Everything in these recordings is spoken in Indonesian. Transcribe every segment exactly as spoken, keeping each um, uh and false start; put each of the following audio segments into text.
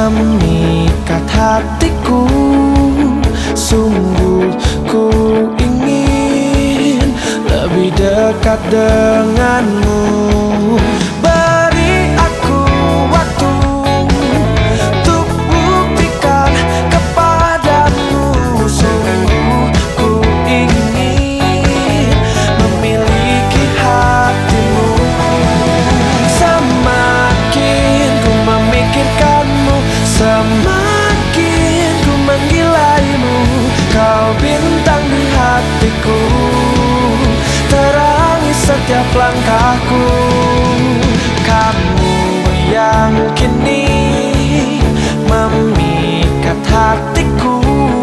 memikat hatiku. Sungguh ku ingin lebih dekat denganmu. Beri aku waktu untuk buktikan kepadamu. Sungguh ku ingin memiliki hatimu. Semakin ku memikirkanmu, semakin ku menggilaimu. Kau bintang di hatiku, terangi setiap langkahku. Kamu yang kini memikat hatiku.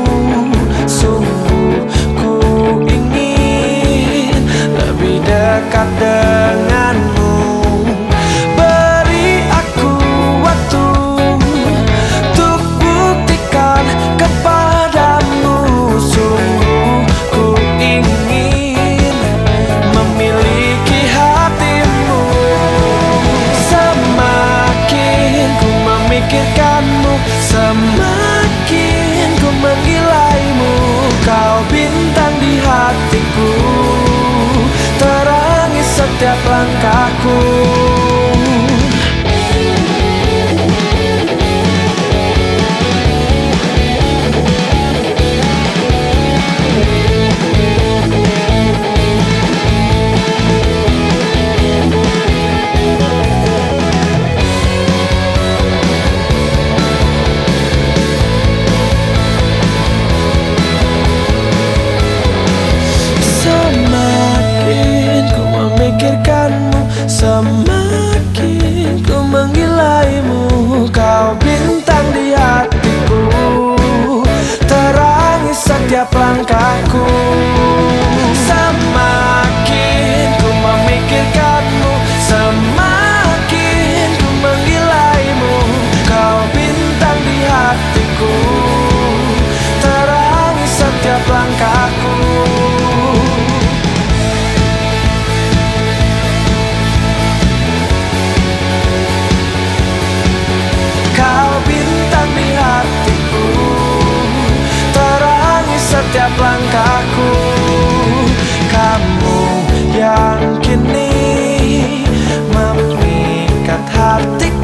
Sungguh ku ingin lebih dekat denganmu. Beri aku waktu untuk buktikan kepadamu. Sungguh ku ingin memiliki hatimu. Semakin ku memikirkanmu, semakin ku menggilaimu. Kau bintang di hatiku, terangi setiap langkahku. Memikirkanmu, semakin ku menggilaimu. Kau bintang di hatiku, terangi setiap langkahku. Semakin ku memikirkanmu, semakin ku menggilaimu. Kau bintang di hatiku, terangi setiap langkahku. Setiap langkahku, kamu yang kini memikat hatiku.